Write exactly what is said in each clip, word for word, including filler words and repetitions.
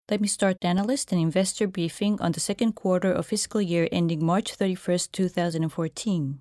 Let me start the analyst and investor briefing on the second quarter of fiscal year ending March thirty-first, two thousand fourteen.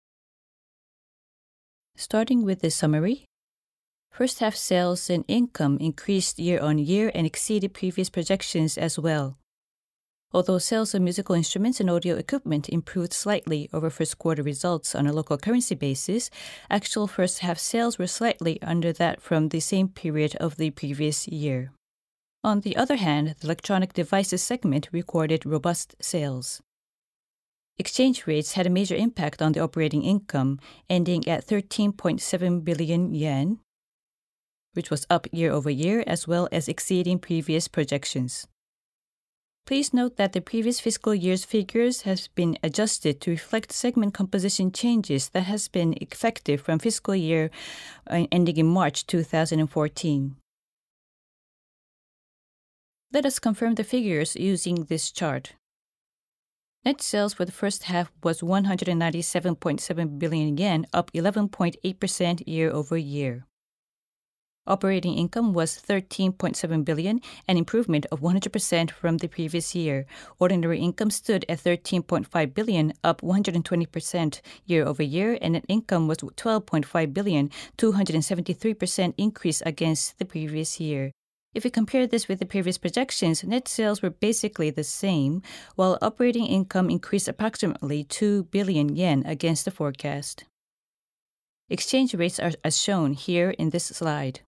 Starting with the summary, first half sales and income increased year-on-year and exceeded previous projections as well. Although sales of musical instruments and audio equipment improved slightly over first quarter results on a local currency basis, actual first half sales were slightly under that from the same period of the previous year. On the other hand, the electronic devices segment recorded robust sales. Exchange rates had a major impact on the operating income, ending at thirteen point seven billion yen, which was up year-over-year as well as exceeding previous projections. Please note that the previous fiscal year's figures have been adjusted to reflect segment composition changes that has been effective from fiscal year ending in March two thousand fourteen. Let us confirm the figures using this chart. Net sales for the first half was one hundred ninety-seven point seven billion yen, up eleven point eight percent year-over-year. Operating income was thirteen point seven billion, an improvement of one hundred percent from the previous year. Ordinary income stood at thirteen point five billion, up one hundred twenty percent year-over-year, and net income was twelve point five billion, two hundred seventy-three percent increase against the previous year. If we compare this with the previous projections, net sales were basically the same, while operating income increased approximately two billion yen against the forecast. Exchange rates are as shown here in this slide.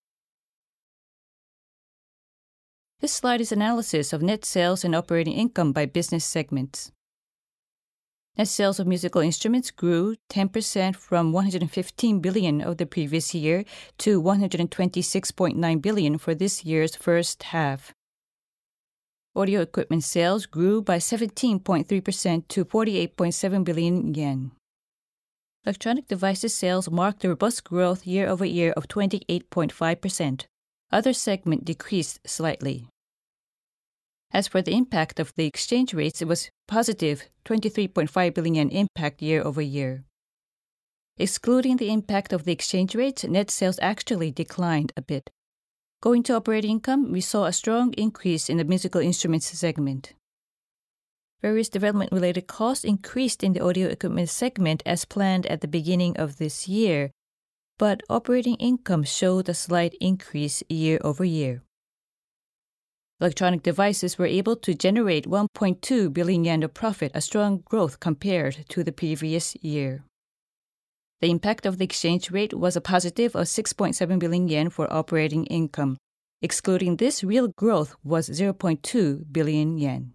This slide is analysis of net sales and operating income by business segments. Net sales of musical instruments grew ten percent from one hundred fifteen billion of the previous year to one hundred twenty-six point nine billion for this year's first half. Audio equipment sales grew by seventeen point three percent to forty-eight point seven billion yen. Electronic devices sales marked a robust growth year-over-year of twenty-eight point five percent. Other segment decreased slightly. As for the impact of the exchange rates, it was positive twenty-three point five billion yen impact year-over-year. Excluding the impact of the exchange rates, net sales actually declined a bit. Going to operating income, we saw a strong increase in the musical instruments segment. Various development-related costs increased in the audio equipment segment as planned at the beginning of this year, but operating income showed a slight increase year-over-year. Electronic devices were able to generate one point two billion yen of profit, a strong growth compared to the previous year. The impact of the exchange rate was a positive of six point seven billion yen for operating income. Excluding this, real growth was zero point two billion yen.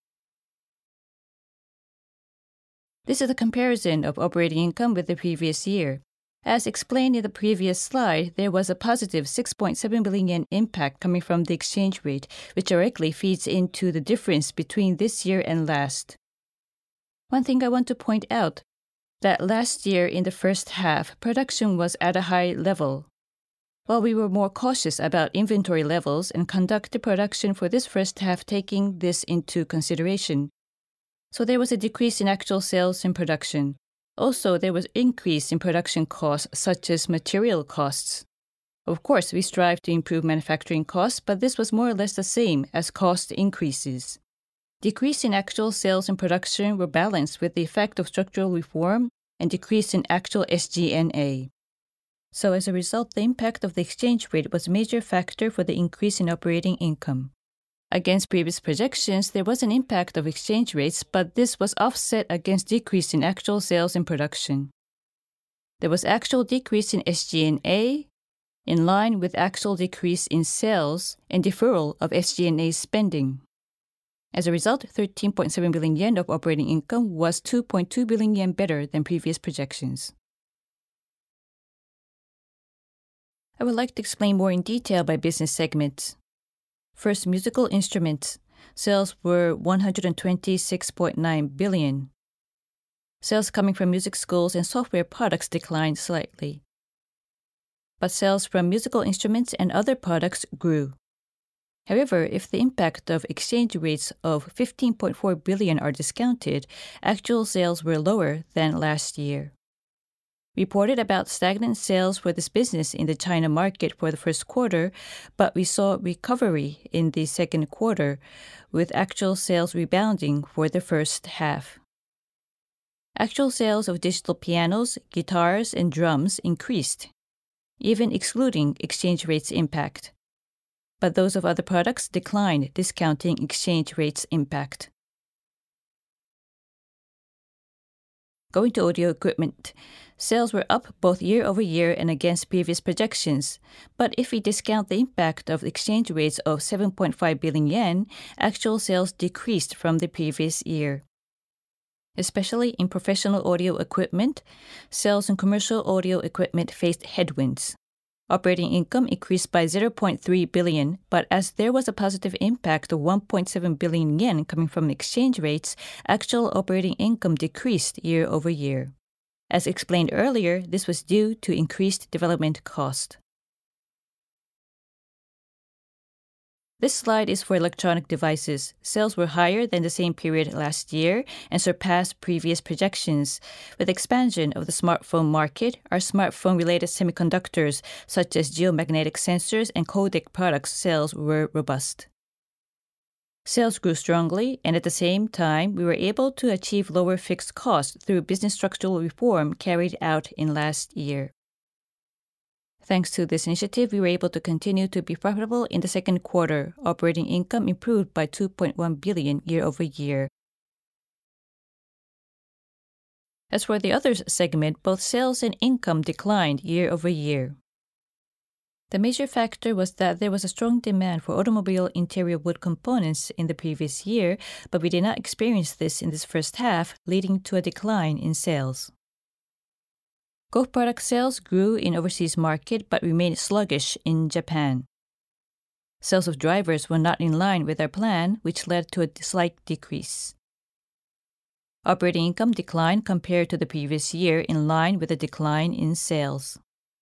This is a comparison of operating income with the previous year. As explained in the previous slide, there was a positive six point seven billion yen impact coming from the exchange rate, which directly feeds into the difference between this year and last. One thing I want to point out, that last year in the first half, production was at a high level. While we were more cautious about inventory levels and conducted production for this first half taking this into consideration. So there was a decrease in actual sales and production. Also, there was increase in production costs such as material costs. Of course, we strive to improve manufacturing costs, but this was more or less the same as cost increases. Decrease in actual sales and production were balanced with the effect of structural reform and decrease in actual S G and A. So as a result, the impact of the exchange rate was a major factor for the increase in operating income. Against previous projections, there was an impact of exchange rates, but this was offset against decrease in actual sales and production. There was actual decrease in S G and A, in line with actual decrease in sales and deferral of S G and A spending. As a result, thirteen point seven billion yen of operating income was two point two billion yen better than previous projections. I would like to explain more in detail by business segments. First, musical instruments. Sales were one hundred twenty-six point nine billion. Sales coming from music schools and software products declined slightly. But sales from musical instruments and other products grew. However, if the impact of exchange rates of fifteen point four billion are discounted, actual sales were lower than last year. reported about stagnant sales for this business in the China market for the first quarter, but we saw recovery in the second quarter, with actual sales rebounding for the first half. Actual sales of digital pianos, guitars, and drums increased, even excluding exchange rates impact. But those of other products declined, discounting exchange rates impact. Going to audio equipment, sales were up both year over year and against previous projections. But if we discount the impact of exchange rates of seven point five billion yen, actual sales decreased from the previous year. Especially in professional audio equipment, sales in commercial audio equipment faced headwinds. Operating income increased by zero point three billion yen, but as there was a positive impact of one point seven billion yen coming from exchange rates, actual operating income decreased year over year. As explained earlier, this was due to increased development cost. This slide is for electronic devices. Sales were higher than the same period last year and surpassed previous projections. With expansion of the smartphone market, our smartphone-related semiconductors, such as geomagnetic sensors and codec products, sales were robust. Sales grew strongly, and at the same time, we were able to achieve lower fixed costs through business structural reform carried out in last year. Thanks to this initiative, we were able to continue to be profitable in the second quarter. Operating income improved by two point one billion yen year over year. As for the others segment, both sales and income declined year over year. The major factor was that there was a strong demand for automobile interior wood components in the previous year, but we did not experience this in this first half, leading to a decline in sales. Golf product sales grew in overseas market but remained sluggish in Japan. Sales of drivers were not in line with our plan, which led to a slight decrease. Operating income declined compared to the previous year in line with a decline in sales.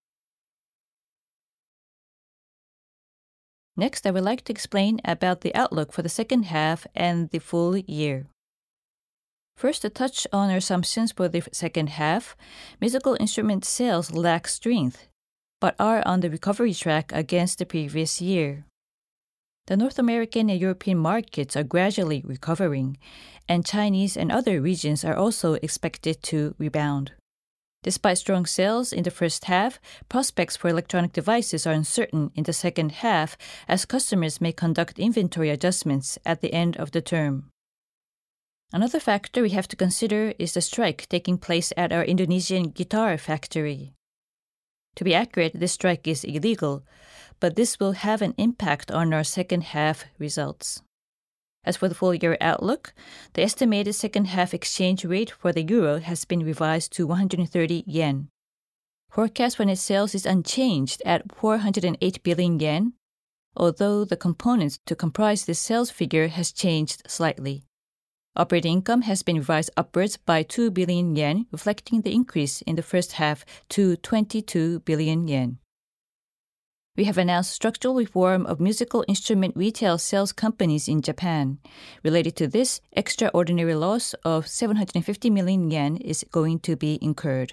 Next, I would like to explain about the outlook for the second half and the full year. First, to touch on our assumptions for the second half, musical instrument sales lack strength, but are on the recovery track against the previous year. The North American and European markets are gradually recovering, and Chinese and other regions are also expected to rebound. Despite strong sales in the first half, prospects for electronic devices are uncertain in the second half as customers may conduct inventory adjustments at the end of the term. Another factor we have to consider is the strike taking place at our Indonesian guitar factory. To be accurate, this strike is illegal, but this will have an impact on our second half results. As for the full year outlook, the estimated second half exchange rate for the euro has been revised to one hundred thirty yen. Forecast for net sales is unchanged at four hundred eight billion yen, although the components to comprise this sales figure has changed slightly. Operating income has been revised upwards by two billion yen, reflecting the increase in the first half to twenty-two billion yen. We have announced structural reform of musical instrument retail sales companies in Japan. Related to this, extraordinary loss of seven hundred fifty million yen is going to be incurred.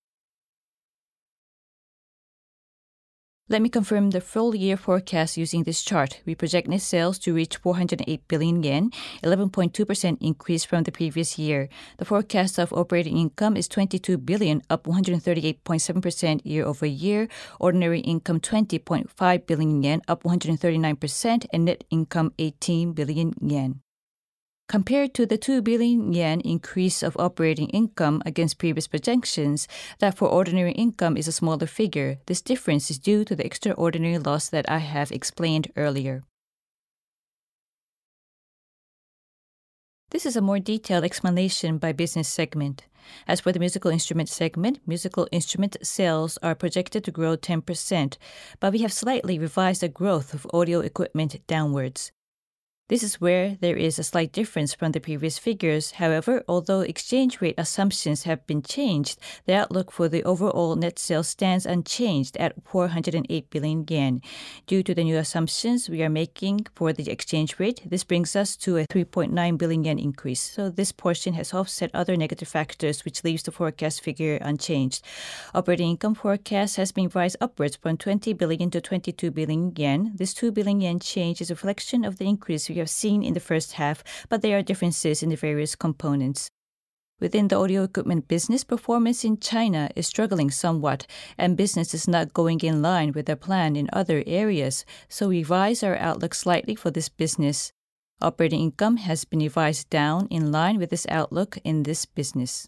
Let me confirm the full year forecast using this chart. We project net sales to reach four hundred eight billion yen, eleven point two percent increase from the previous year. The forecast of operating income is twenty-two billion, up one hundred thirty-eight point seven percent year over year. Ordinary income twenty point five billion yen, up one hundred thirty-nine percent, and net income eighteen billion yen. Compared to the two billion yen increase of operating income against previous projections, that for ordinary income is a smaller figure. This difference is due to the extraordinary loss that I have explained earlier. This is a more detailed explanation by business segment. As for the musical instrument segment, musical instrument sales are projected to grow ten percent, but we have slightly revised the growth of audio equipment downwards. This is where there is a slight difference from the previous figures. However, although exchange rate assumptions have been changed, the outlook for the overall net sales stands unchanged at four hundred eight billion yen. Due to the new assumptions we are making for the exchange rate, this brings us to a three point nine billion yen increase. So this portion has offset other negative factors, which leaves the forecast figure unchanged. Operating income forecast has been revised upwards from twenty billion to twenty-two billion yen. This two billion yen change is a reflection of the increase we have seen in the first half, but there are differences in the various components. Within the audio equipment business, performance in China is struggling somewhat, and business is not going in line with our plan in other areas, so we revise our outlook slightly for this business. Operating income has been revised down in line with this outlook in this business.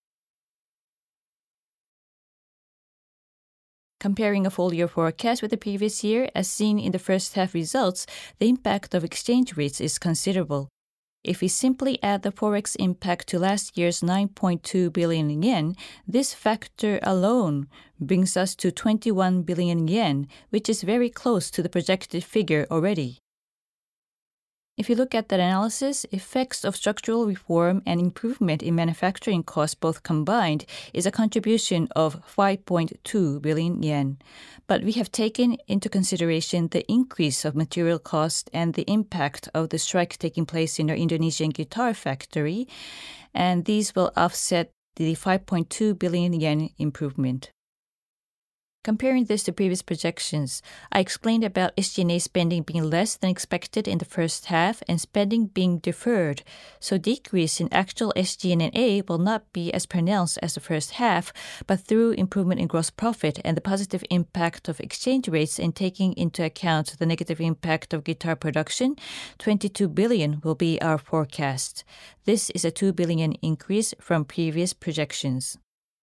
Comparing a full-year forecast with the previous year, as seen in the first half results, the impact of exchange rates is considerable. If we simply add the forex impact to last year's nine point two billion yen, this factor alone brings us to twenty-one billion yen, which is very close to the projected figure already. If you look at that analysis, effects of structural reform and improvement in manufacturing costs both combined is a contribution of five point two billion yen. But we have taken into consideration the increase of material cost and the impact of the strike taking place in our Indonesian guitar factory, and these will offset the five point two billion yen improvement. Comparing this to previous projections, I explained about S G and A spending being less than expected in the first half and spending being deferred, so decrease in actual S G and A will not be as pronounced as the first half, but through improvement in gross profit and the positive impact of exchange rates and taking into account the negative impact of guitar production, twenty-two billion will be our forecast. This is a two billion increase from previous projections.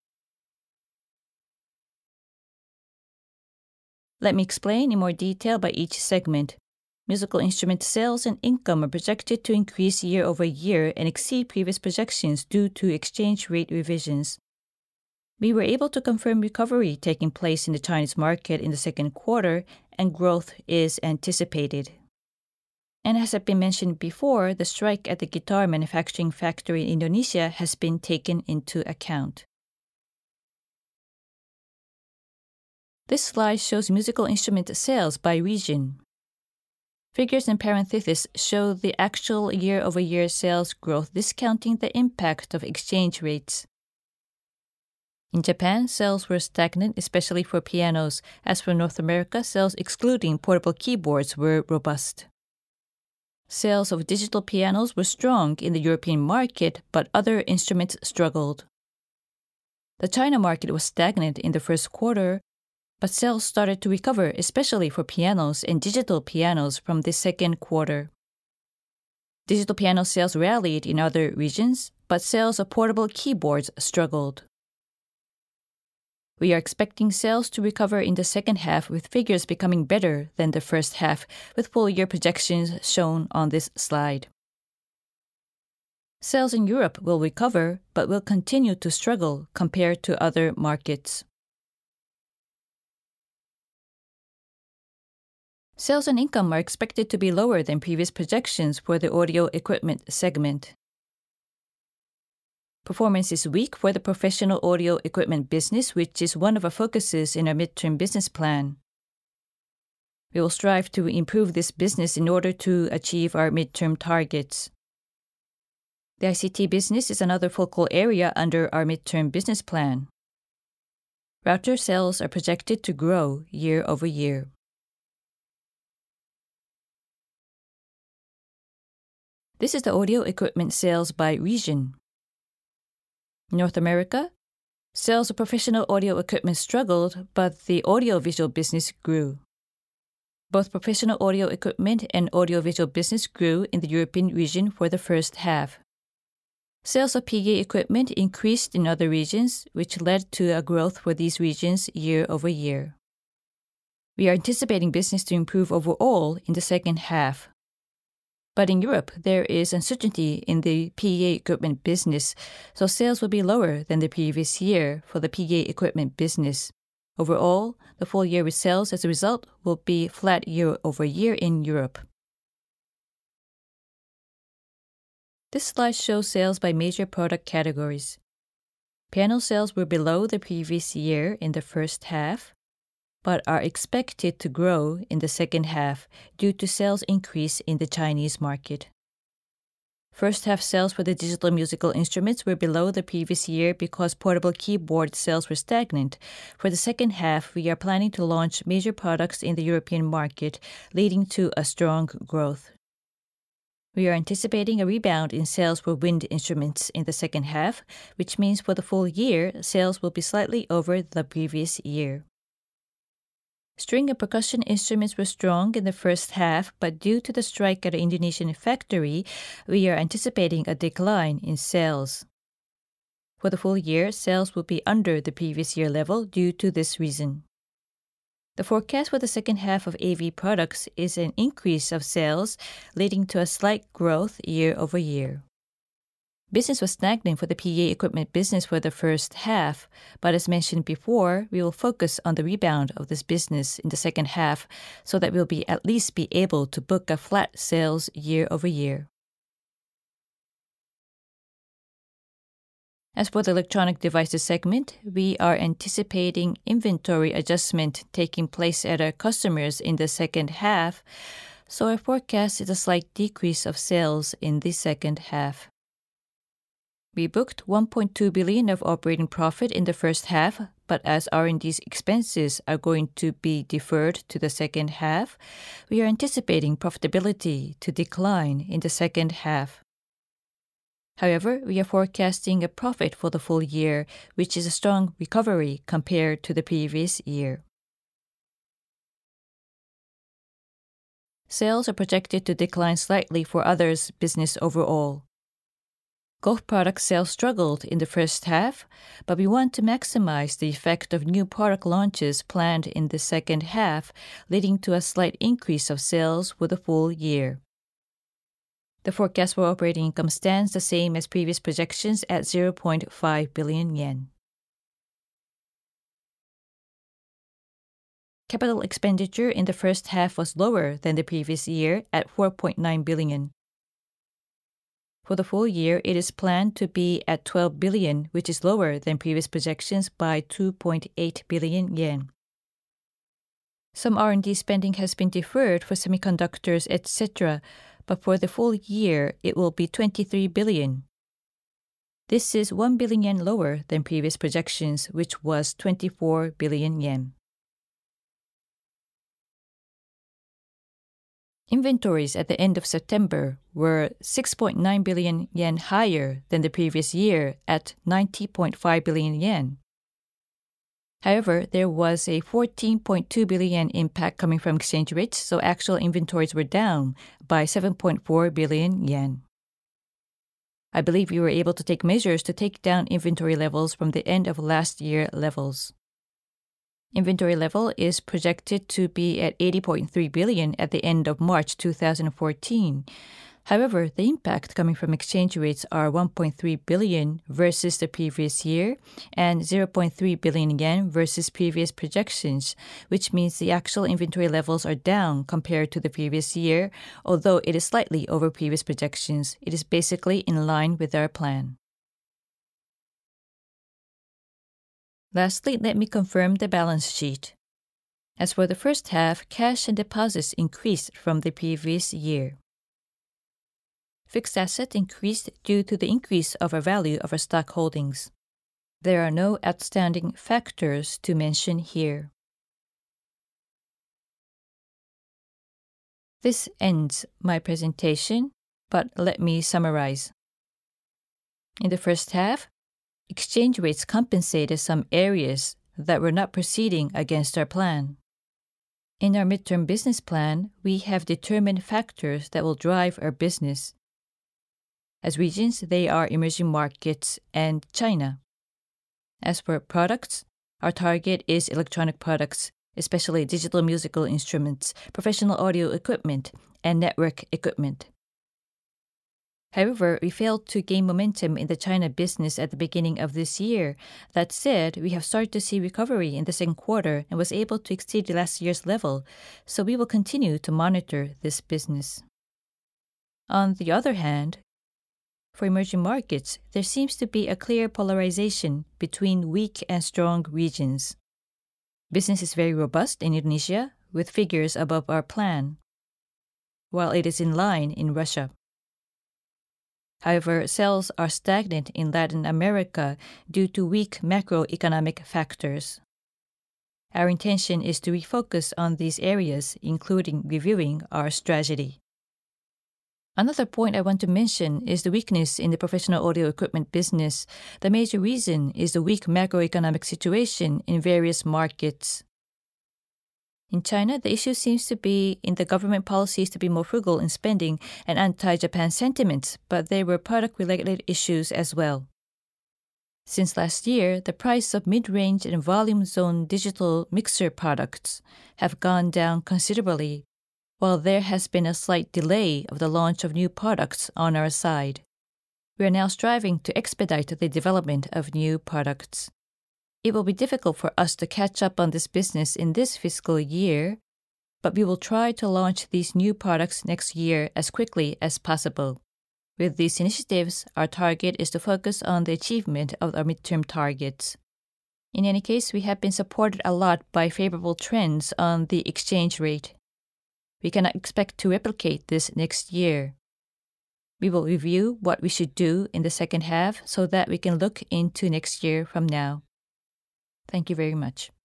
Let me explain in more detail by each segment. Musical instrument sales and income are projected to increase year over year and exceed previous projections due to exchange rate revisions. We were able to confirm recovery taking place in the Chinese market in the second quarter, and growth is anticipated. And as has been mentioned before, the strike at the guitar manufacturing factory in Indonesia has been taken into account. This slide shows musical instrument sales by region. Figures in parentheses show the actual year-over-year sales growth discounting the impact of exchange rates. In Japan, sales were stagnant, especially for pianos. As for North America, sales excluding portable keyboards were robust. Sales of digital pianos were strong in the European market, but other instruments struggled. The China market was stagnant in the first quarter, but sales started to recover, especially for pianos and digital pianos from the second quarter. Digital piano sales rallied in other regions, but sales of portable keyboards struggled. We are expecting sales to recover in the second half with figures becoming better than the first half, with full-year projections shown on this slide. Sales in Europe will recover, but will continue to struggle compared to other markets. Sales and income are expected to be lower than previous projections for the audio equipment segment. Performance is weak for the professional audio equipment business, which is one of our focuses in our midterm business plan. We will strive to improve this business in order to achieve our midterm targets. The I C T business is another focal area under our midterm business plan. Router sales are projected to grow year over year. This is the audio equipment sales by region. North America, sales of professional audio equipment struggled, but the audiovisual business grew. Both professional audio equipment and audiovisual business grew in the European region for the first half. Sales of P A equipment increased in other regions, which led to a growth for these regions year over year. We are anticipating business to improve overall in the second half. But in Europe, there is uncertainty in the P A equipment business, so sales will be lower than the previous year for the P A equipment business. Overall, the full year sales as a result will be flat year over year in Europe. This slide shows sales by major product categories. Piano sales were below the previous year in the first half, but are expected to grow in the second half due to sales increase in the Chinese market. First half sales for the digital musical instruments were below the previous year because portable keyboard sales were stagnant. For the second half, we are planning to launch major products in the European market, leading to a strong growth. We are anticipating a rebound in sales for wind instruments in the second half, which means for the full year, sales will be slightly over the previous year. String and percussion instruments were strong in the first half, but due to the strike at the Indonesian factory, we are anticipating a decline in sales. For the full year, sales will be under the previous year level due to this reason. The forecast for the second half of A V products is an increase of sales, leading to a slight growth year over year. Business was stagnant for the P A equipment business for the first half, but as mentioned before, we will focus on the rebound of this business in the second half so that we'll be at least be able to book a flat sales year over year. As for the electronic devices segment, we are anticipating inventory adjustment taking place at our customers in the second half, so our forecast is a slight decrease of sales in the second half. We booked one point two billion dollars of operating profit in the first half, but as R and D expenses are going to be deferred to the second half, we are anticipating profitability to decline in the second half. However, we are forecasting a profit for the full year, which is a strong recovery compared to the previous year. Sales are projected to decline slightly for others business overall. Golf product sales struggled in the first half, but we want to maximize the effect of new product launches planned in the second half, leading to a slight increase of sales for the full year. The forecast for operating income stands the same as previous projections at zero point five billion yen. Capital expenditure in the first half was lower than the previous year at four point nine billion yen. For the full year, it is planned to be at twelve billion yen, which is lower than previous projections by two point eight billion yen. Some R and D spending has been deferred for semiconductors, et cetera, but for the full year, it will be twenty-three billion yen. This is one billion yen lower than previous projections, which was twenty-four billion yen. Inventories at the end of September were six point nine billion yen higher than the previous year at ninety point five billion yen. However, there was a fourteen point two billion yen impact coming from exchange rates, so actual inventories were down by seven point four billion yen. I believe we were able to take measures to take down inventory levels from the end of last year levels. Inventory level is projected to be at eighty point three billion at the end of March two thousand fourteen. However, the impact coming from exchange rates are one point three billion versus the previous year and zero point three billion yen versus previous projections, which means the actual inventory levels are down compared to the previous year, although it is slightly over previous projections. It is basically in line with our plan. Lastly, let me confirm the balance sheet. As for the first half, cash and deposits increased from the previous year. Fixed assets increased due to the increase of our value of our stock holdings. There are no outstanding factors to mention here. This ends my presentation, but let me summarize. In the first half, exchange rates compensated some areas that were not proceeding against our plan. In our midterm business plan, we have determined factors that will drive our business. As regions, they are emerging markets and China. As for products, our target is electronic products, especially digital musical instruments, professional audio equipment, and network equipment. However, we failed to gain momentum in the China business at the beginning of this year. That said, we have started to see recovery in the second quarter and was able to exceed last year's level, so we will continue to monitor this business. On the other hand, For emerging markets, there seems to be a clear polarization between weak and strong regions. Business is very robust in Indonesia, with figures above our plan, while it is in line in Russia. However, sales are stagnant in Latin America due to weak macroeconomic factors. Our intention is to refocus on these areas, including reviewing our strategy. Another point I want to mention is the weakness in the professional audio equipment business. The major reason is the weak macroeconomic situation in various markets. In China, the issue seems to be in the government policies to be more frugal in spending and anti-Japan sentiments, but there were product-related issues as well. Since last year, the price of mid-range and volume zone digital mixer products have gone down considerably, while there has been a slight delay of the launch of new products on our side. We are now striving to expedite the development of new products. It will be difficult for us to catch up on this business in this fiscal year, but we will try to launch these new products next year as quickly as possible. With these initiatives, our target is to focus on the achievement of our midterm targets. In any case, we have been supported a lot by favorable trends on the exchange rate. We cannot expect to replicate this next year. We will review what we should do in the second half so that we can look into next year from now. Thank you very much.